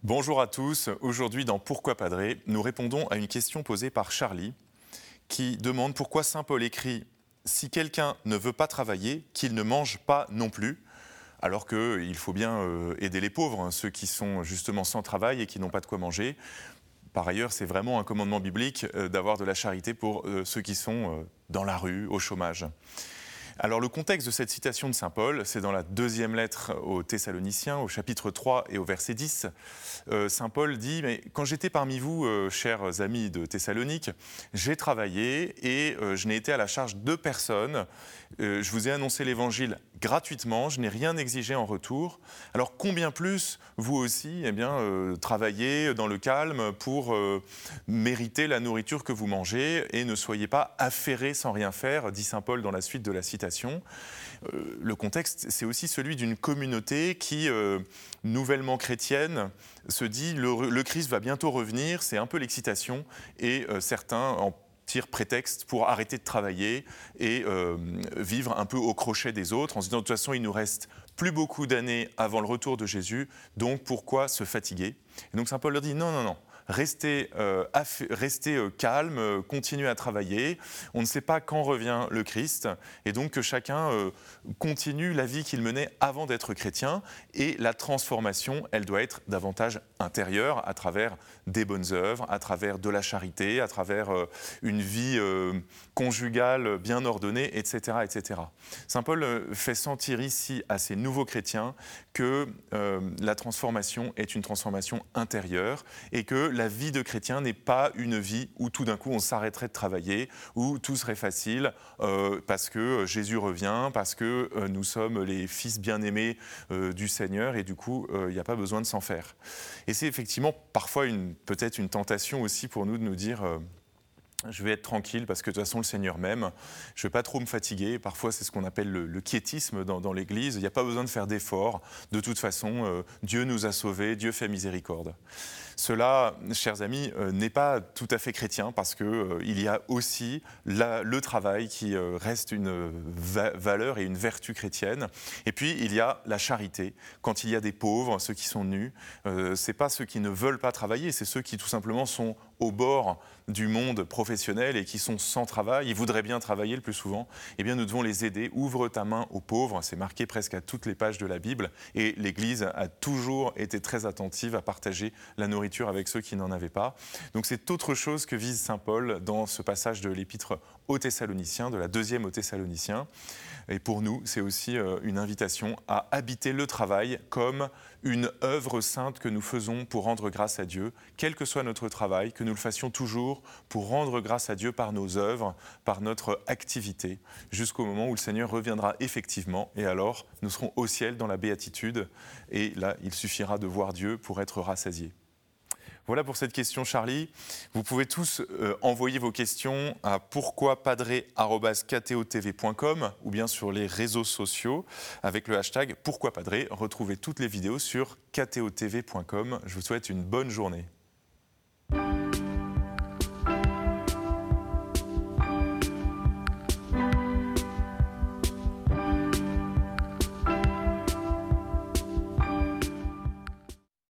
Bonjour à tous. Aujourd'hui, dans Pourquoi Padré, nous répondons à une question posée par Charlie qui demande pourquoi saint Paul écrit si quelqu'un ne veut pas travailler, qu'il ne mange pas non plus, alors qu'il faut bien aider les pauvres, hein, ceux qui sont justement sans travail et qui n'ont pas de quoi manger. Par ailleurs, c'est vraiment un commandement biblique d'avoir de la charité pour ceux qui sont dans la rue, au chômage. Alors le contexte de cette citation de saint Paul, c'est dans la deuxième lettre aux Thessaloniciens, au chapitre 3 et au verset 10. Saint Paul dit « Mais quand j'étais parmi vous, chers amis de Thessalonique, j'ai travaillé et je n'ai été à la charge de personne. Je vous ai annoncé l'évangile gratuitement, je n'ai rien exigé en retour. Alors combien plus vous aussi travaillez dans le calme pour mériter la nourriture que vous mangez et ne soyez pas affairés sans rien faire », dit saint Paul dans la suite de la citation. Le contexte, c'est aussi celui d'une communauté qui, nouvellement chrétienne, se dit le Christ va bientôt revenir, c'est un peu l'excitation, et certains en tirent prétexte pour arrêter de travailler et vivre un peu au crochet des autres, en se disant de toute façon il nous reste plus beaucoup d'années avant le retour de Jésus, donc pourquoi se fatiguer? Et donc saint Paul leur dit non. Restez calme, continuez à travailler. On ne sait pas quand revient le Christ. Et donc que chacun continue la vie qu'il menait avant d'être chrétien. Et la transformation, elle doit être davantage intérieure à travers des bonnes œuvres, à travers de la charité, à travers une vie conjugale bien ordonnée, etc., etc. Saint Paul fait sentir ici à ces nouveaux chrétiens que la transformation est une transformation intérieure et que la vie de chrétien n'est pas une vie où tout d'un coup on s'arrêterait de travailler, où tout serait facile parce que Jésus revient, parce que nous sommes les fils bien-aimés du Seigneur et du coup il n'y a pas besoin de s'en faire. Et c'est effectivement parfois peut-être une tentation aussi pour nous de nous dire je vais être tranquille parce que de toute façon le Seigneur m'aime, je ne vais pas trop me fatiguer. Parfois c'est ce qu'on appelle le quiétisme dans l'Église, il n'y a pas besoin de faire d'efforts, de toute façon Dieu nous a sauvés, Dieu fait miséricorde. Cela, chers amis, n'est pas tout à fait chrétien parce qu'il y a aussi le travail qui reste une valeur et une vertu chrétienne. Et puis il y a la charité. Quand il y a des pauvres, ceux qui sont nus, ce n'est pas ceux qui ne veulent pas travailler, c'est ceux qui tout simplement sont au bord du monde professionnel et qui sont sans travail, ils voudraient bien travailler le plus souvent, eh bien nous devons les aider. Ouvre ta main aux pauvres, c'est marqué presque à toutes les pages de la Bible et l'Église a toujours été très attentive à partager la nourriture avec ceux qui n'en avaient pas. Donc c'est autre chose que vise saint Paul dans ce passage de l'épître aux Thessaloniciens, de la deuxième aux Thessaloniciens. Et pour nous, c'est aussi une invitation à habiter le travail comme une œuvre sainte que nous faisons pour rendre grâce à Dieu, quel que soit notre travail, que nous le fassions toujours pour rendre grâce à Dieu par nos œuvres, par notre activité, jusqu'au moment où le Seigneur reviendra effectivement, et alors nous serons au ciel dans la béatitude, et là, il suffira de voir Dieu pour être rassasié. Voilà pour cette question, Charlie. Vous pouvez tous envoyer vos questions à pourquoipadré@ktotv.com ou bien sur les réseaux sociaux avec le hashtag pourquoipadré. Retrouvez toutes les vidéos sur ktotv.com. Je vous souhaite une bonne journée.